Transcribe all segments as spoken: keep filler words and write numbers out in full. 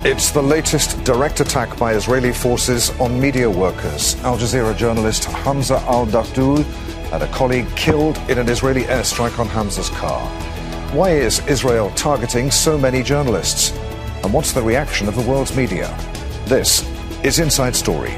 It's the latest direct attack by Israeli forces on media workers. Al Jazeera journalist Hamza al-Dahdouh had a colleague killed in an Israeli airstrike on Hamza's car. Why is Israel targeting so many journalists? And what's the reaction of the world's media? This is Inside Story.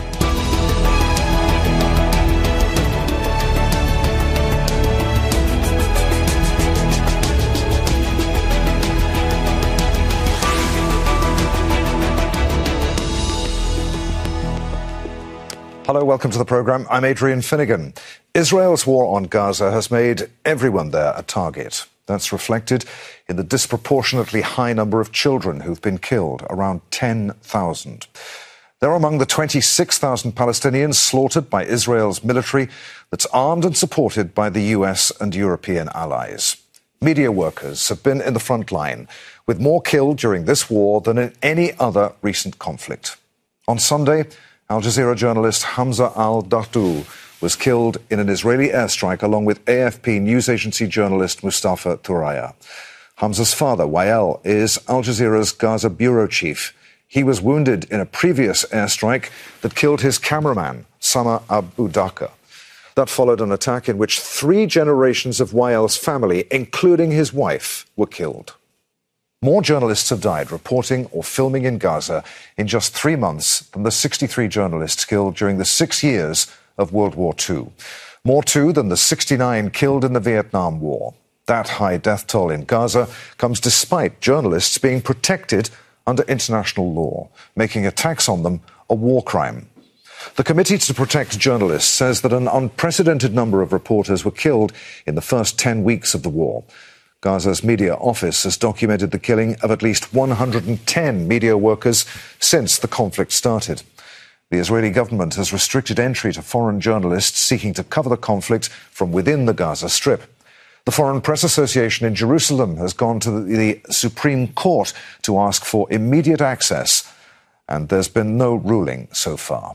Hello, welcome to the programme. I'm Adrian Finnegan. Israel's war on Gaza has made everyone there a target. That's reflected in the disproportionately high number of children who've been killed, around ten thousand. They're among the twenty-six thousand Palestinians slaughtered by Israel's military that's armed and supported by the U S and European allies. Media workers have been in the front line, with more killed during this war than in any other recent conflict. On Sunday, Al Jazeera journalist Hamza al-Dahdouh was killed in an Israeli airstrike along with A F P news agency journalist Mustafa Thuraya. Hamza's father, Wael, is Al Jazeera's Gaza bureau chief. He was wounded in a previous airstrike that killed his cameraman, Sama Abu Daka. That followed an attack in which three generations of Wael's family, including his wife, were killed. More journalists have died reporting or filming in Gaza in just three months than the sixty-three journalists killed during the six years of World War Two. More, too, than the sixty-nine killed in the Vietnam War. That high death toll in Gaza comes despite journalists being protected under international law, making attacks on them a war crime. The Committee to Protect Journalists says that an unprecedented number of reporters were killed in the first ten weeks of the war. Gaza's media office has documented the killing of at least one hundred ten media workers since the conflict started. The Israeli government has restricted entry to foreign journalists seeking to cover the conflict from within the Gaza Strip. The Foreign Press Association in Jerusalem has gone to the Supreme Court to ask for immediate access, and there's been no ruling so far.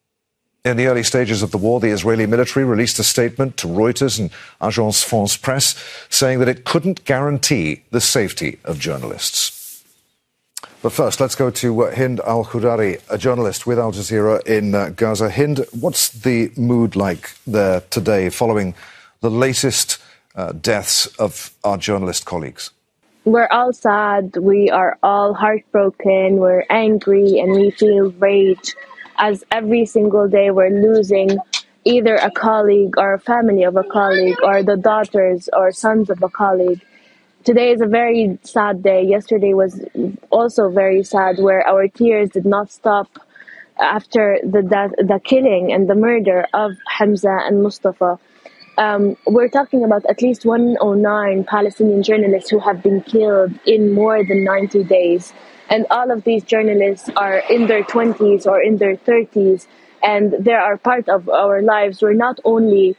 In the early stages of the war, the Israeli military released a statement to Reuters and Agence France Presse saying that it couldn't guarantee the safety of journalists. But first, let's go to uh, Hind al-Khudari, a journalist with Al Jazeera in uh, Gaza. Hind, what's the mood like there today following the latest uh, deaths of our journalist colleagues? We're all sad, we are all heartbroken, we're angry, and we feel rage. As every single day we're losing either a colleague or a family of a colleague or the daughters or sons of a colleague. Today is a very sad day. Yesterday was also very sad, where our tears did not stop after the death, the killing and the murder of Hamza and Mustafa. Um, we're talking about at least one hundred nine Palestinian journalists who have been killed in more than ninety days. And all of these journalists are in their twenties or in their thirties, and they are part of our lives. We're not only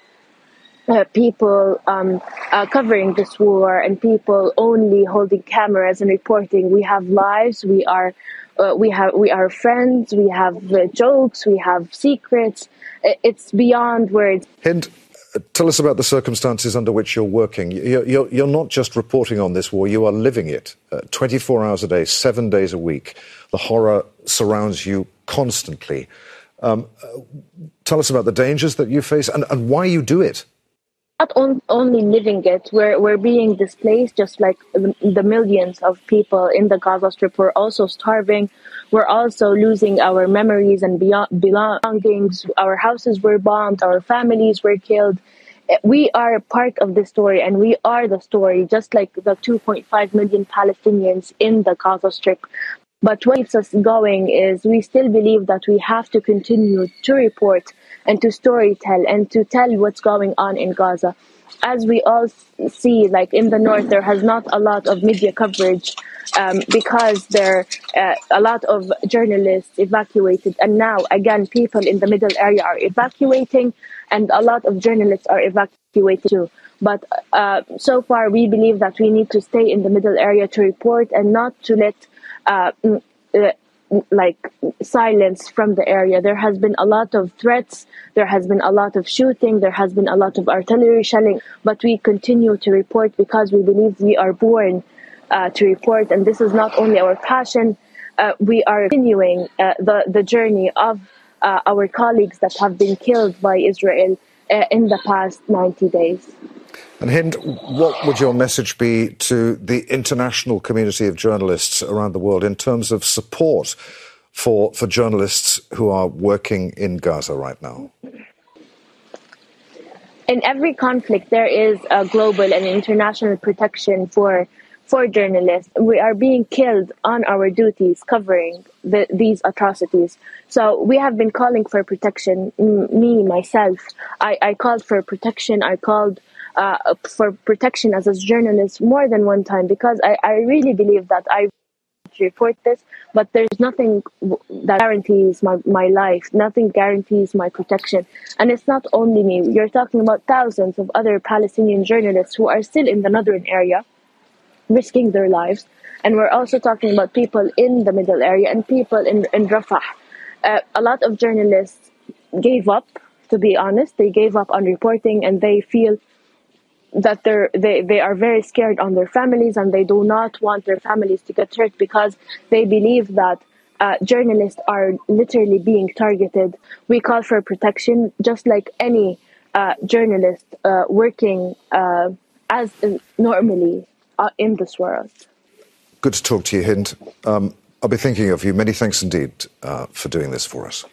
uh, people um, uh, covering this war and people only holding cameras and reporting. We have lives. We are, uh, we have, we are friends. We have uh, jokes. We have secrets. It's beyond words. Hind, tell us about the circumstances under which you're working. You're, you're, you're not just reporting on this war, you are living it. Uh, twenty-four hours a day, seven days a week. The horror surrounds you constantly. Um, uh, tell us about the dangers that you face and, and why you do it. Not on, only living it, we're, we're being displaced just like the, the millions of people in the Gaza Strip. We're also starving. We're also losing our memories and belongings. Our houses were bombed. Our families were killed. We are a part of the story, and we are the story, just like the two point five million Palestinians in the Gaza Strip. But what keeps us going is we still believe that we have to continue to report and to storytell and to tell what's going on in Gaza. As we all see, like in the north, there has not a lot of media coverage um, because there uh, a lot of journalists evacuated. And now, again, people in the middle area are evacuating, and a lot of journalists are evacuated too. But uh, so far, we believe that we need to stay in the middle area to report and not to let uh, uh, like silence from the area. There has been a lot of threats, there has been a lot of shooting, there has been a lot of artillery shelling, but we continue to report because we believe we are born uh, to report, and this is not only our passion, uh, we are continuing uh, the, the journey of uh, our colleagues that have been killed by Israel uh, in the past ninety days. And Hind, what would your message be to the international community of journalists around the world in terms of support for, for journalists who are working in Gaza right now? In every conflict, there is a global and international protection for for journalists. We are being killed on our duties covering the, these atrocities. So we have been calling for protection. Me, myself, I, I called for protection. I called uh, for protection as a journalist more than one time because I, I really believe that I report this, but there's nothing that guarantees my, my life, nothing guarantees my protection. And it's not only me. You're talking about thousands of other Palestinian journalists who are still in the northern area, risking their lives. And we're also talking about people in the middle area and people in, in Rafah. Uh, a lot of journalists gave up, to be honest. They gave up on reporting and they feel that they're, they, they are very scared on their families and they do not want their families to get hurt because they believe that uh, journalists are literally being targeted. We call for protection just like any uh, journalist uh, working uh, as uh, normally uh, in this world. Good to talk to you, Hind. Um, I'll be thinking of you. Many thanks indeed uh, for doing this for us.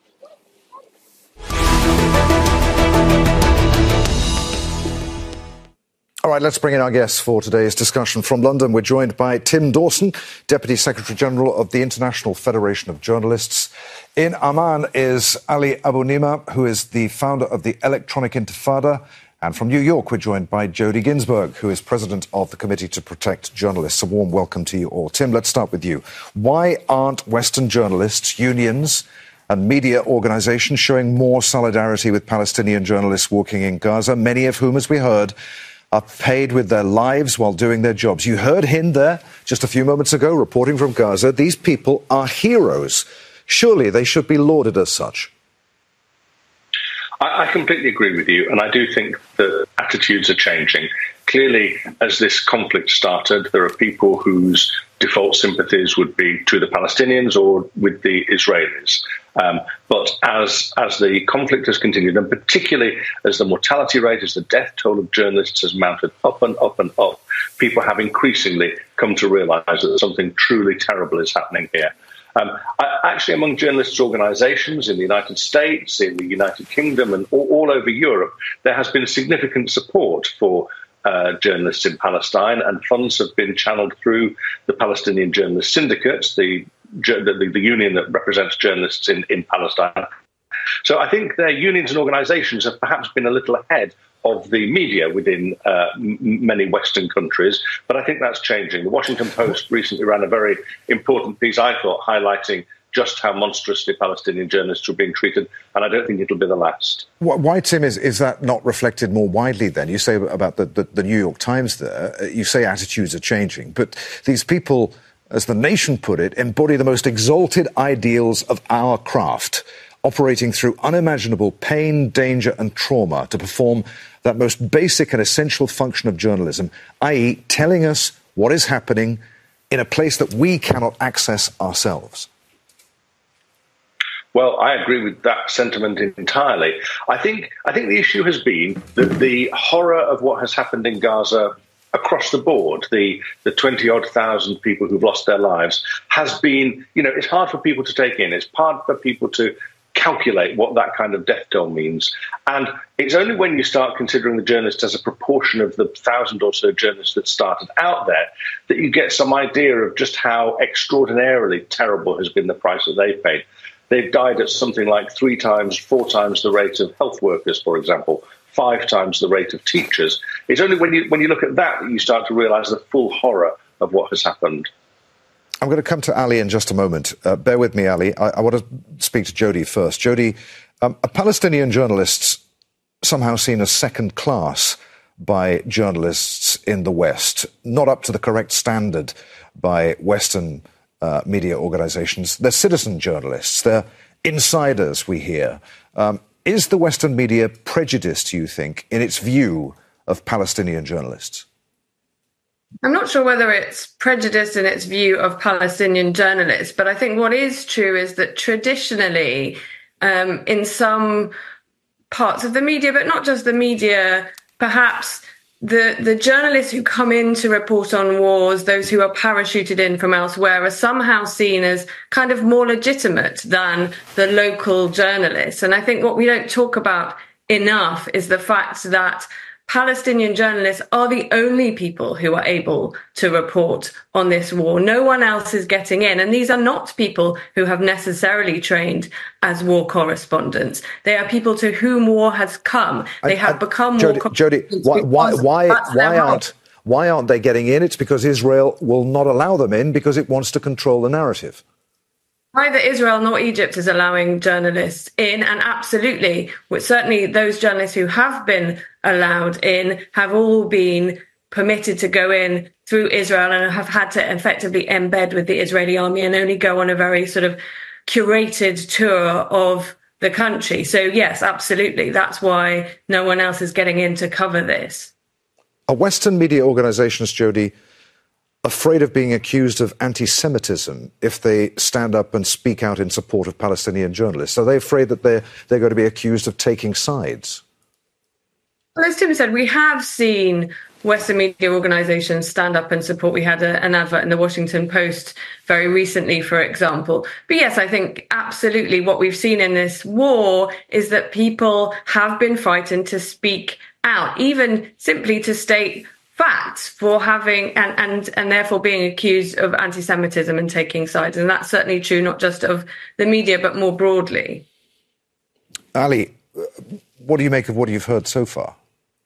All right, let's bring in our guests for today's discussion. From London, we're joined by Tim Dawson, Deputy Secretary-General of the International Federation of Journalists. In Amman is Ali Abu Nima, who is the founder of the Electronic Intifada. And from New York, we're joined by Jody Ginsberg, who is President of the Committee to Protect Journalists. A warm welcome to you all. Tim, let's start with you. Why aren't Western journalists, unions and media organizations showing more solidarity with Palestinian journalists working in Gaza, many of whom, as we heard, are paid with their lives while doing their jobs? You heard Hind there just a few moments ago reporting from Gaza. These people are heroes. Surely they should be lauded as such. I completely agree with you, and I do think that attitudes are changing. Clearly, as this conflict started, there are people whose default sympathies would be to the Palestinians or with the Israelis. Um, but as as the conflict has continued, and particularly as the mortality rate, as the death toll of journalists has mounted up and up and up, people have increasingly come to realise that something truly terrible is happening here. Um, I, actually, among journalists' organisations in the United States, in the United Kingdom and all, all over Europe, there has been significant support for uh, journalists in Palestine, and funds have been channeled through the Palestinian Journalist Syndicate, the, the, the union that represents journalists in, in Palestine. So I think their unions and organisations have perhaps been a little ahead of the media within uh, m- many Western countries, but I think that's changing. The Washington Post recently ran a very important piece, I thought, highlighting just how monstrously Palestinian journalists were being treated, and I don't think it'll be the last. Why, Tim, is, is that not reflected more widely then? You say about the, the, the New York Times there, you say attitudes are changing, but these people, as The Nation put it, embody the most exalted ideals of our craft, operating through unimaginable pain, danger and trauma to perform that most basic and essential function of journalism, that is telling us what is happening in a place that we cannot access ourselves. Well, I agree with that sentiment entirely. I think I think the issue has been that the horror of what has happened in Gaza across the board, the the twenty-odd thousand people who've lost their lives, has been, you know, it's hard for people to take in. It's hard for people to calculate what that kind of death toll means. And it's only when you start considering the journalists as a proportion of the thousand or so journalists that started out there that you get some idea of just how extraordinarily terrible has been the price that they've paid. They've died at something like three times, four times the rate of health workers, for example, five times the rate of teachers. It's only when you when you look at that that you start to realise the full horror of what has happened. I'm going to come to Ali in just a moment. Uh, bear with me, Ali. I, I want to speak to Jody first. Jody, um, are Palestinian journalists somehow seen as second class by journalists in the West, not up to the correct standard by Western uh, media organisations? They're citizen journalists. They're insiders, we hear. Um, is the Western media prejudiced, you think, in its view of Palestinian journalists? I'm not sure whether it's prejudice in its view of Palestinian journalists, but I think what is true is that traditionally, um, in some parts of the media, but not just the media, perhaps the, the journalists who come in to report on wars, those who are parachuted in from elsewhere, are somehow seen as kind of more legitimate than the local journalists. And I think what we don't talk about enough is the fact that Palestinian journalists are the only people who are able to report on this war. No one else is getting in. And these are not people who have necessarily trained as war correspondents. They are people to whom war has come. They I, have I, become Jody, war Jody, why, why, why, why aren't, why aren't they getting in? It's because Israel will not allow them in because it wants to control the narrative. Neither Israel nor Egypt is allowing journalists in, and absolutely, certainly those journalists who have been allowed in have all been permitted to go in through Israel and have had to effectively embed with the Israeli army and only go on a very sort of curated tour of the country. So yes, absolutely, that's why no one else is getting in to cover this. Are Western media organizations, Jody, afraid of being accused of anti-Semitism if they stand up and speak out in support of Palestinian journalists? Are they afraid that they're, they're going to be accused of taking sides? Well, as Tim said, we have seen Western media organizations stand up and support. We had a, an advert in the Washington Post very recently, for example. But yes, I think absolutely what we've seen in this war is that people have been frightened to speak out, even simply to state facts for having and, and and therefore being accused of anti-Semitism and taking sides. And that's certainly true not just of the media, but more broadly. Ali, what do you make of what you've heard so far?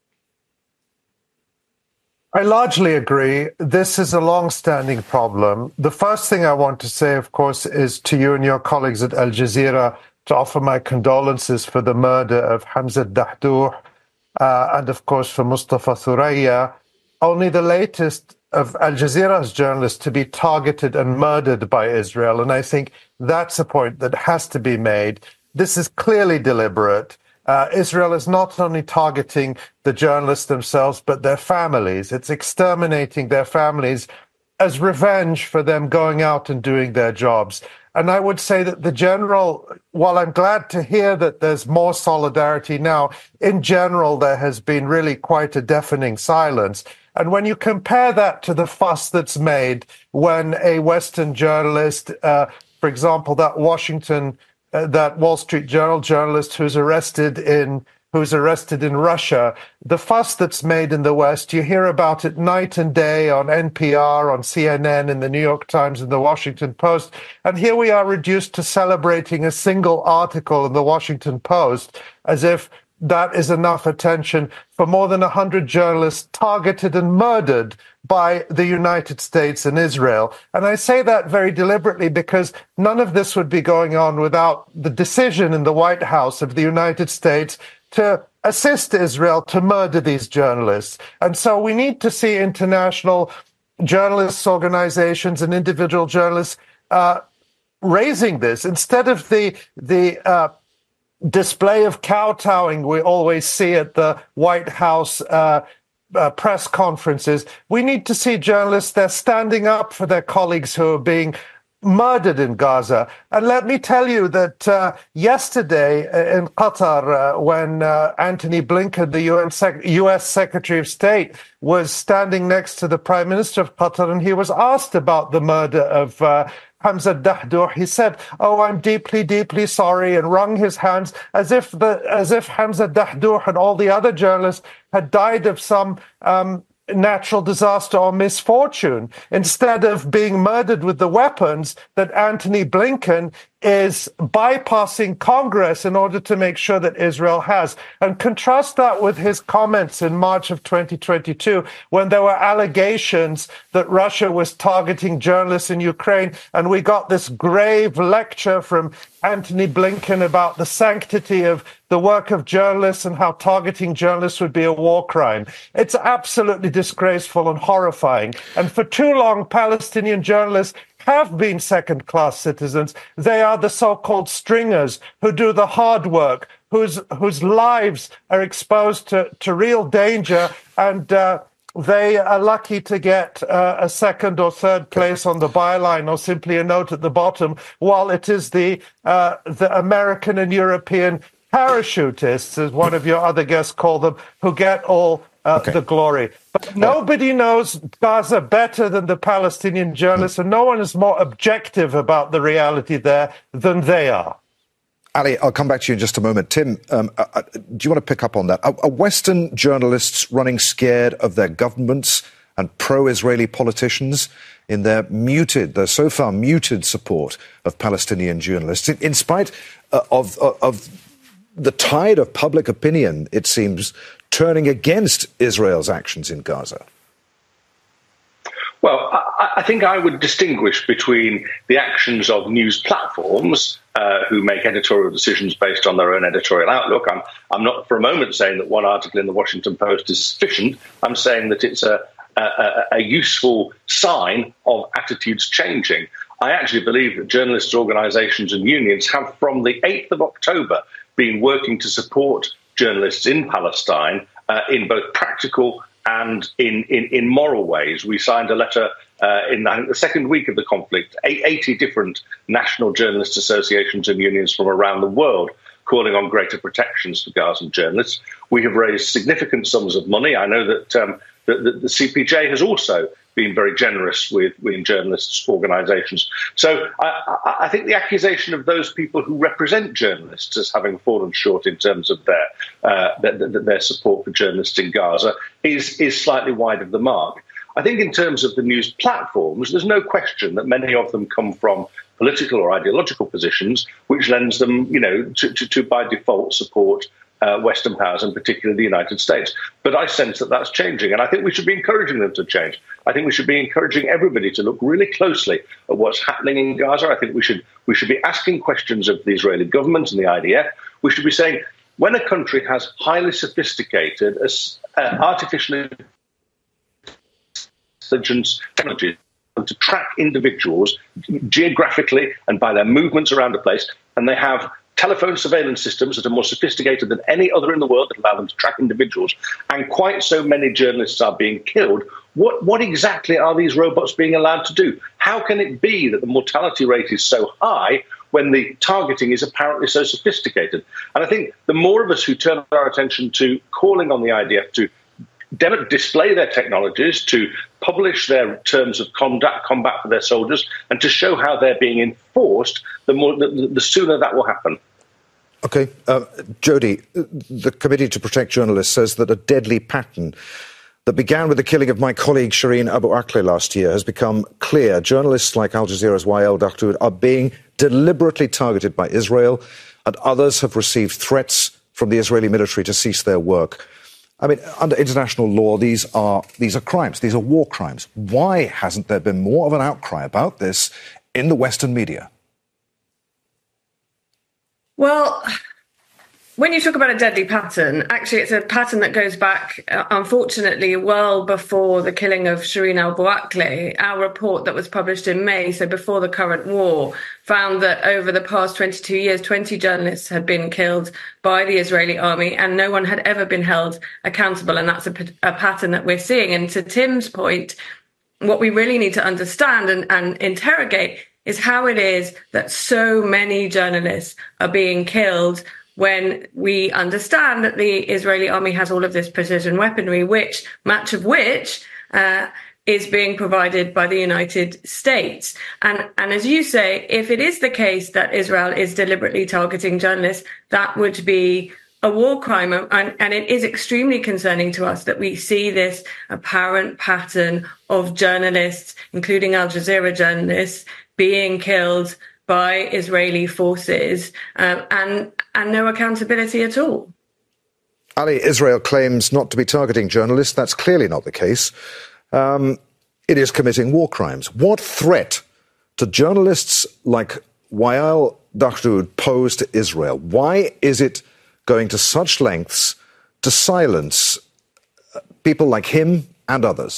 I largely agree. This is a long-standing problem. The first thing I want to say, of course, is to you and your colleagues at Al Jazeera to offer my condolences for the murder of Hamza Dahdouh uh, and, of course, for Mustafa Thuraya. Only the latest of Al Jazeera's journalists to be targeted and murdered by Israel. And I think that's a point that has to be made. This is clearly deliberate. Uh, Israel is not only targeting the journalists themselves, but their families. It's exterminating their families as revenge for them going out and doing their jobs. And I would say that the general, while I'm glad to hear that there's more solidarity now, in general, there has been really quite a deafening silence. And when you compare that to the fuss that's made when a Western journalist, uh, for example, that Washington, uh, that Wall Street Journal journalist who's arrested in who's arrested in Russia, the fuss that's made in the West, you hear about it night and day on N P R, on C N N, in the New York Times, in the Washington Post. And here we are reduced to celebrating a single article in the Washington Post as if that is enough attention for more than one hundred journalists targeted and murdered by the United States and Israel. And I say that very deliberately because none of this would be going on without the decision in the White House of the United States to assist Israel to murder these journalists. And so we need to see international journalists, organizations, and individual journalists uh, raising this instead of the the uh, display of kowtowing we always see at the White House uh, uh, press conferences. We need to see journalists there standing up for their colleagues who are being murdered in Gaza. And let me tell you that uh, yesterday in Qatar, uh, when uh, Antony Blinken, the U N Sec- U S Secretary of State, was standing next to the Prime Minister of Qatar, and he was asked about the murder of uh, Hamza Dahdouh, he said, "Oh, I'm deeply, deeply sorry," and wrung his hands as if the as if Hamza Dahdouh and all the other journalists had died of some um, natural disaster or misfortune, instead of being murdered with the weapons that Antony Blinken is bypassing Congress in order to make sure that Israel has. And contrast that with his comments in March of twenty twenty-two, when there were allegations that Russia was targeting journalists in Ukraine, and we got this grave lecture from Antony Blinken about the sanctity of the work of journalists and how targeting journalists would be a war crime. It's absolutely disgraceful and horrifying. And for too long, Palestinian journalists have been second-class citizens. They are the so-called stringers who do the hard work, whose whose lives are exposed to, to real danger and uh, they are lucky to get uh, a second or third place on the byline or simply a note at the bottom, while it is the uh, the American and European parachutists, as one of your other guests called them, who get all uh, okay. the glory. But nobody knows Gaza better than the Palestinian journalists, and no one is more objective about the reality there than they are. Ali, I'll come back to you in just a moment. Tim, um, uh, do you want to pick up on that? Are, are Western journalists running scared of their governments and pro-Israeli politicians in their muted, their so far muted support of Palestinian journalists, in, in spite uh, of, of, of the tide of public opinion, it seems, turning against Israel's actions in Gaza? Well, I, I think I would distinguish between the actions of news platforms uh, who make editorial decisions based on their own editorial outlook. I'm, I'm not for a moment saying that one article in the Washington Post is sufficient. I'm saying that it's a, a, a useful sign of attitudes changing. I actually believe that journalists, organisations and unions have, from the eighth of October, been working to support journalists in Palestine uh, in both practical and in, in, in moral ways. We signed a letter uh, in I think, the second week of the conflict, eighty different national journalist associations and unions from around the world calling on greater protections for Gazan journalists. We have raised significant sums of money. I know that, um, that, that the C P J has also been very generous with, with journalists' organisations. So I, I, I think the accusation of those people who represent journalists as having fallen short in terms of their uh, their, their support for journalists in Gaza is, is slightly wide of the mark. I think in terms of the news platforms, there's no question that many of them come from political or ideological positions, which lends them, you know, to, to, to by default support Uh, Western powers, and particularly the United States. But I sense that that's changing, and I think we should be encouraging them to change. I think we should be encouraging everybody to look really closely at what's happening in Gaza. I think we should we should be asking questions of the Israeli government and the I D F. We should be saying, when a country has highly sophisticated uh, artificial intelligence technologies to track individuals geographically and by their movements around the place, and they have telephone surveillance systems that are more sophisticated than any other in the world that allow them to track individuals, and quite so many journalists are being killed. What, what exactly are these robots being allowed to do? How can it be that the mortality rate is so high when the targeting is apparently so sophisticated? And I think the more of us who turn our attention to calling on the I D F to display their technologies, to publish their terms of combat, combat for their soldiers, and to show how they're being enforced, the more the, the sooner that will happen. OK. Uh, Jody, the Committee to Protect Journalists says that a deadly pattern that began with the killing of my colleague Shireen Abu Akleh last year has become clear. Journalists like Al Jazeera's Wael Dakhdoud are being deliberately targeted by Israel, and others have received threats from the Israeli military to cease their work. I mean, under international law, these are these are crimes. These are war crimes. Why hasn't there been more of an outcry about this in the Western media? Well, when you talk about a deadly pattern, actually it's a pattern that goes back, uh, unfortunately, well before the killing of Shireen Abu Akleh. Our report that was published in May, so before the current war, found that over the past twenty-two years, twenty journalists had been killed by the Israeli army, and no one had ever been held accountable. And that's a, a pattern that we're seeing. And to Tim's point, what we really need to understand and, and interrogate is how it is that so many journalists are being killed when we understand that the Israeli army has all of this precision weaponry, which much of which uh, is being provided by the United States. And, and as you say, if it is the case that Israel is deliberately targeting journalists, that would be a war crime. And, and it is extremely concerning to us that we see this apparent pattern of journalists, including Al Jazeera journalists, being killed by Israeli forces um, and, and no accountability at all. Ali, Israel claims not to be targeting journalists. That's clearly not the case. Um, it is committing war crimes. What threat do journalists like Wael Dakhdoud pose to Israel? Why is it going to such lengths to silence people like him and others?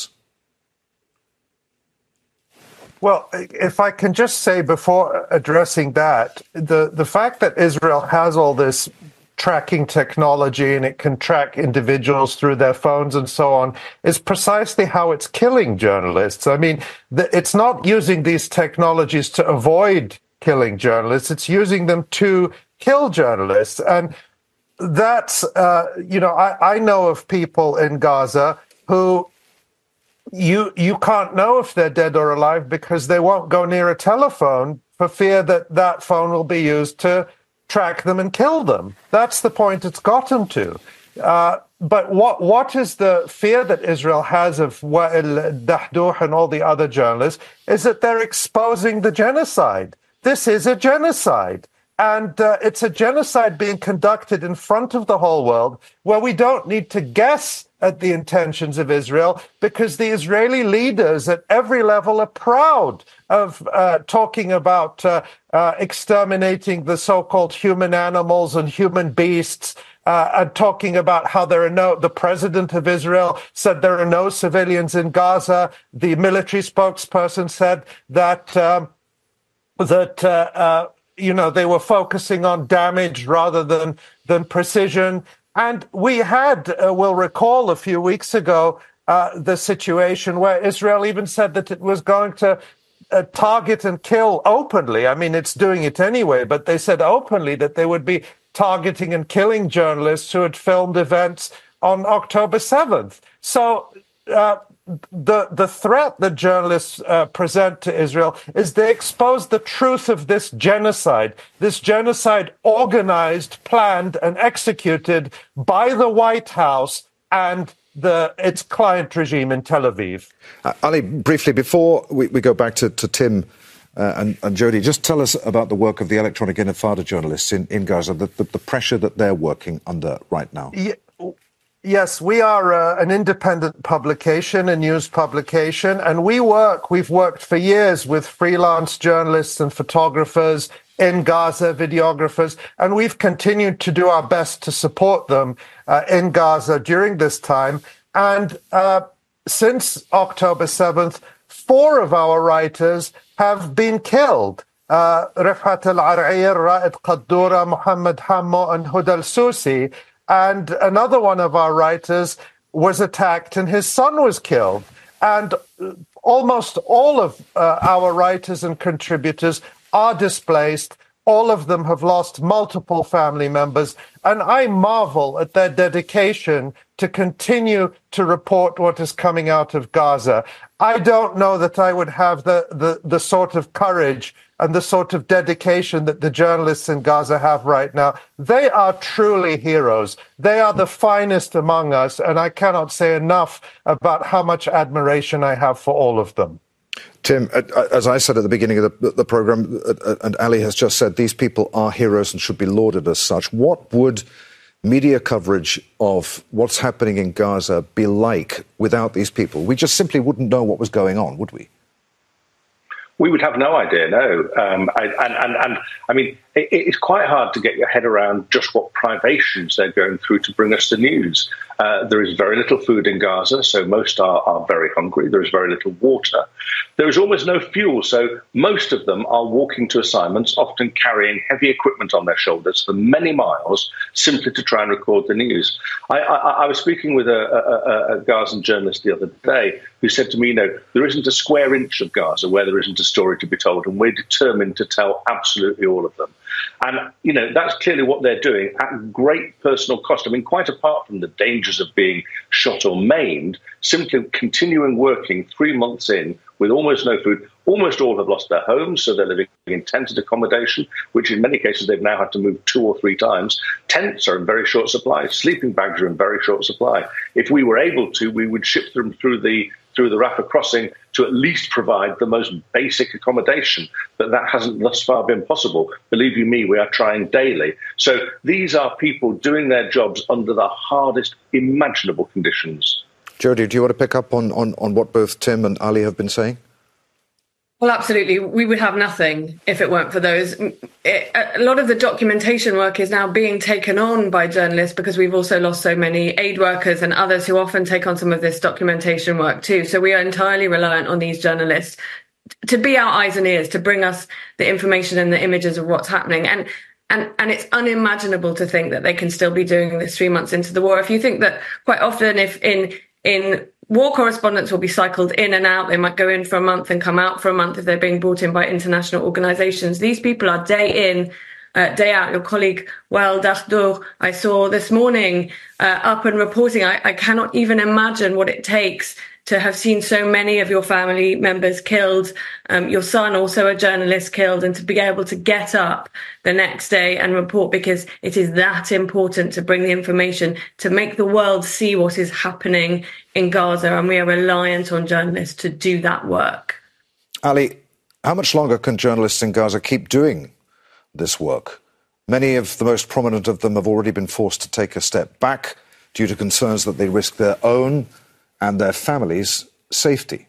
Well, if I can just say before addressing that, the, the fact that Israel has all this tracking technology and it can track individuals through their phones and so on, is precisely how it's killing journalists. I mean, it's not using these technologies to avoid killing journalists, it's using them to kill journalists. And that's, uh, you know, I, I know of people in Gaza who you you can't know if they're dead or alive because they won't go near a telephone for fear that that phone will be used to track them and kill them. That's the point it's gotten to. Uh, but what what is the fear that Israel has of Wa'il Dahdouh and all the other journalists is that they're exposing the genocide. This is a genocide. And uh, it's a genocide being conducted in front of the whole world where we don't need to guess at the intentions of Israel because the Israeli leaders at every level are proud of uh, talking about uh, uh, exterminating the so-called human animals and human beasts uh, and talking about how there are no, the president of Israel said there are no civilians in Gaza. The military spokesperson said that, um, that, uh, uh, you know, they were focusing on damage rather than, than precision. And we had, uh, we'll recall a few weeks ago, uh, the situation where Israel even said that it was going to uh, target and kill openly. I mean, it's doing it anyway, but they said openly that they would be targeting and killing journalists who had filmed events on October seventh. So uh, the the threat that journalists uh, present to Israel is they expose the truth of this genocide, this genocide organized, planned, and executed by the White House and the its client regime in Tel Aviv. Uh, Ali, briefly, before we, we go back to, to Tim uh, and, and Jody, just tell us about the work of the Electronic Intifada journalists in, in Gaza, the, the, the pressure that they're working under right now. Yeah. Yes, we are uh, an independent publication, a news publication, and we work, we've worked for years with freelance journalists and photographers in Gaza, videographers, and we've continued to do our best to support them uh, in Gaza during this time. And uh, since October seventh, four of our writers have been killed. Uh, Rifat al-Ar'ir, Ra'id Qaddura, Muhammad Hammo, and Huda al-Susi. And another one of our writers was attacked and his son was killed. And almost all of uh, our writers and contributors are displaced. All of them have lost multiple family members. And I marvel at their dedication to continue to report what is coming out of Gaza. I don't know that I would have the, the, the sort of courage and the sort of dedication that the journalists in Gaza have right now. They are truly heroes. They are the finest among us, and I cannot say enough about how much admiration I have for all of them. Tim, as I said at the beginning of the, the programme, and Ali has just said, these people are heroes and should be lauded as such. What would media coverage of what's happening in Gaza be like without these people? We just simply wouldn't know what was going on, would we? We would have no idea, no. Um, I, and, and, and, I mean, it, it's quite hard to get your head around just what privations they're going through to bring us the news. Uh, there is very little food in Gaza, so most are, are very hungry. There is very little water. There is almost no fuel, so most of them are walking to assignments, often carrying heavy equipment on their shoulders for many miles, simply to try and record the news. I, I, I was speaking with a, a, a Gazan journalist the other day who said to me, you know, there isn't a square inch of Gaza where there isn't a story to be told, and we're determined to tell absolutely all of them. And, you know, that's clearly what they're doing at great personal cost. I mean, quite apart from the dangers of being shot or maimed, simply continuing working three months in with almost no food. Almost all have lost their homes, so they're living in tented accommodation, which in many cases they've now had to move two or three times. Tents are in very short supply. Sleeping bags are in very short supply. If we were able to, we would ship them through the through the Rafah crossing to at least provide the most basic accommodation. But that hasn't thus far been possible. Believe you me, we are trying daily. So these are people doing their jobs under the hardest imaginable conditions. Jody, do you want to pick up on, on, on what both Tim and Ali have been saying? Well, absolutely. We would have nothing if it weren't for those. It, a lot of the documentation work is now being taken on by journalists because we've also lost so many aid workers and others who often take on some of this documentation work too. So we are entirely reliant on these journalists to be our eyes and ears, to bring us the information and the images of what's happening. And And, and it's unimaginable to think that they can still be doing this three months into the war. If you think that quite often if in, in war correspondents will be cycled in and out, they might go in for a month and come out for a month if they're being brought in by international organizations. These people are day in, uh, day out. Your colleague, Wael Daghdour, I saw this morning, uh, up and reporting. I, I cannot even imagine what it takes to have seen so many of your family members killed, um, your son, also a journalist, killed, and to be able to get up the next day and report, because it is that important to bring the information, to make the world see what is happening in Gaza, and we are reliant on journalists to do that work. Ali, how much longer can journalists in Gaza keep doing this work? Many of the most prominent of them have already been forced to take a step back due to concerns that they risk their own and their families' safety.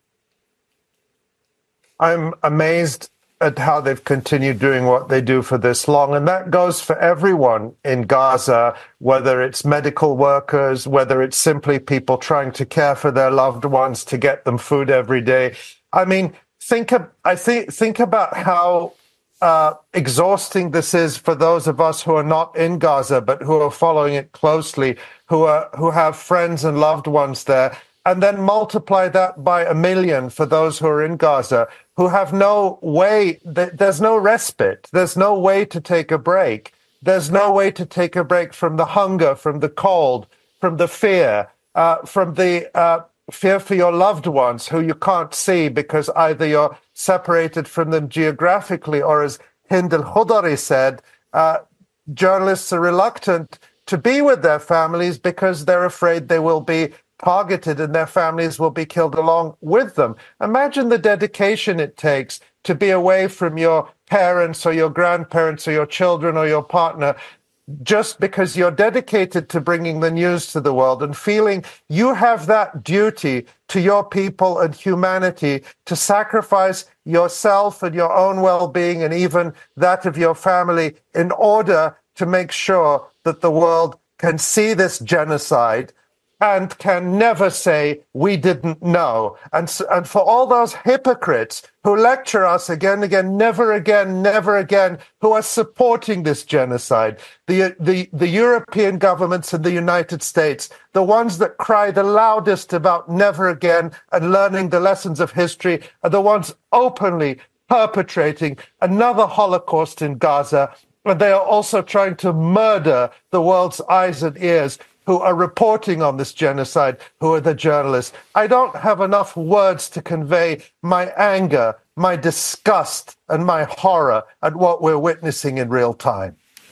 I'm amazed at how they've continued doing what they do for this long. And that goes for everyone in Gaza, whether it's medical workers, whether it's simply people trying to care for their loved ones, to get them food every day. I mean, think, of, I think, think about how uh, exhausting this is for those of us who are not in Gaza, but who are following it closely, who are who have friends and loved ones there, and then multiply that by a million for those who are in Gaza, who have no way, there's no respite, there's no way to take a break, there's no way to take a break from the hunger, from the cold, from the fear, uh, from the uh, fear for your loved ones who you can't see because either you're separated from them geographically, or as Hind al-Khudari said, uh, journalists are reluctant to be with their families because they're afraid they will be targeted and their families will be killed along with them. Imagine the dedication it takes to be away from your parents or your grandparents or your children or your partner, just because you're dedicated to bringing the news to the world and feeling you have that duty to your people and humanity to sacrifice yourself and your own well-being and even that of your family in order to make sure that the world can see this genocide and can never say, we didn't know. And, and for all those hypocrites who lecture us again and again, never again, never again, who are supporting this genocide, the, the, the European governments and the United States, the ones that cry the loudest about never again and learning the lessons of history, are the ones openly perpetrating another Holocaust in Gaza. And they are also trying to murder the world's eyes and ears who are reporting on this genocide, who are the journalists. I don't have enough words to convey my anger, my disgust, and my horror at what we're witnessing in real time.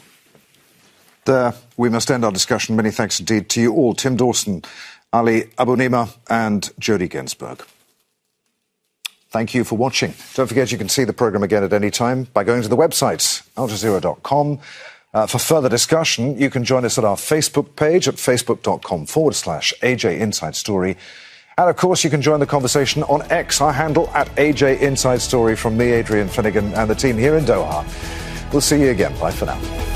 There, we must end our discussion. Many thanks indeed to you all, Tim Dawson, Ali Abunimah, and Jodie Ginsberg. Thank you for watching. Don't forget you can see the programme again at any time by going to the website, al jazeera dot com. Uh, for further discussion, you can join us at our Facebook page at facebook.com forward slash AJ Inside Story. And of course, you can join the conversation on X, our handle at A J Inside Story, from me, Adrian Finnegan, and the team here in Doha. We'll see you again. Bye for now.